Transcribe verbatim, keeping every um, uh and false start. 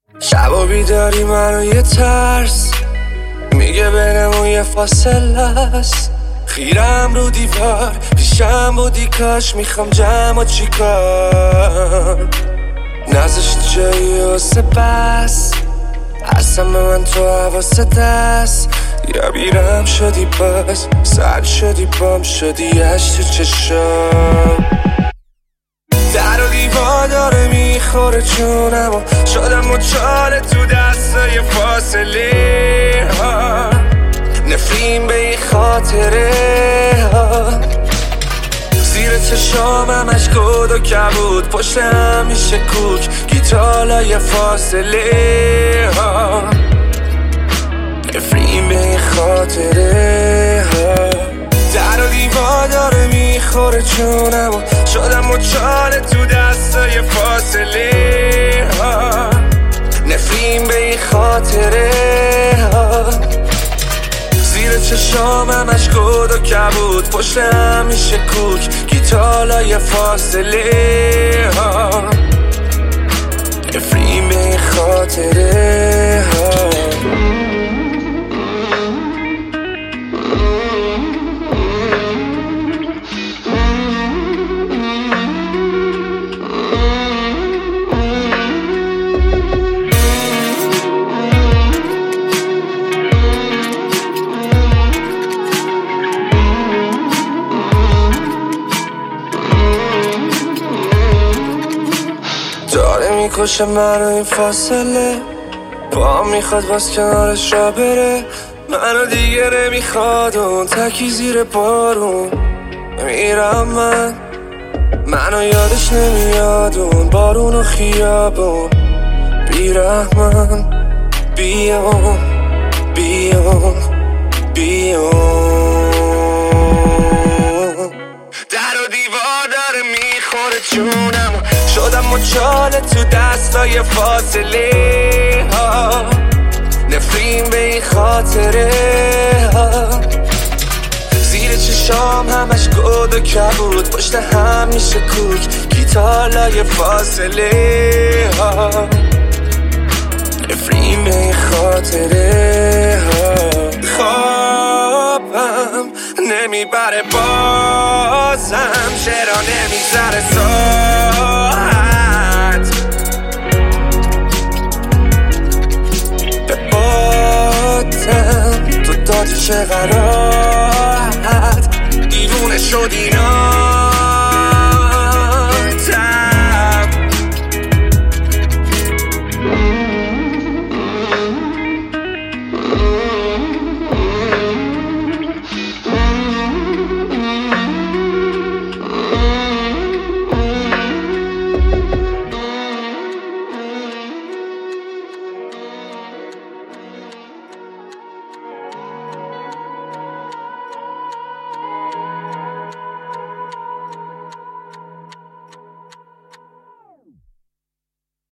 شبا بیداری منو یه ترس میگه بینمون یه فاصله است. خیرم رو دیوار پیشم بودی کاش میخوام جمع چیکار نزشت جایی واسه بس هستم به من تو حواست دست یا بیرم شدی باز سر شدی بام شدی اش تو چشم در و دیوار داره میخوره جونم و شدم مچاله تو دستای فاصله ها نفرین به این خاطره ها زیر چشام همش گود و کبود پشت هم میشه کوک گیتالای فاصله ها نفرین به این خاطره ها در و دیوار داره میخوره جونم و شدم مچاله تو دستای فاصله ها نفرین به این خاطره ها زیر چشام همش گود و کبود پشت هم میشه کوک گیتالای فاصله ها نفرین به این خاطره ها داره میکشه منو این فاصله با هم میخواد باز کنارش را بره منو دیگه نمیخواد اون تکی زیر بارون میرم من منو یادش نمیاد اون بارون و خیابون بیرحمن بیام بیام بیام در و دیوار داره میخوره جونم شدم مچاله تو دستای فاصله ها نفرین به این خاطره ها زیر چشام همش گود و کبود پشت هم میشه کوک گیتالای فاصله ها نفرین به این خاطره ها خوابم نمیبره بازم چرا نمیذاره ساعت به باتم تو دادی چه غراحت دیوونه شدی نا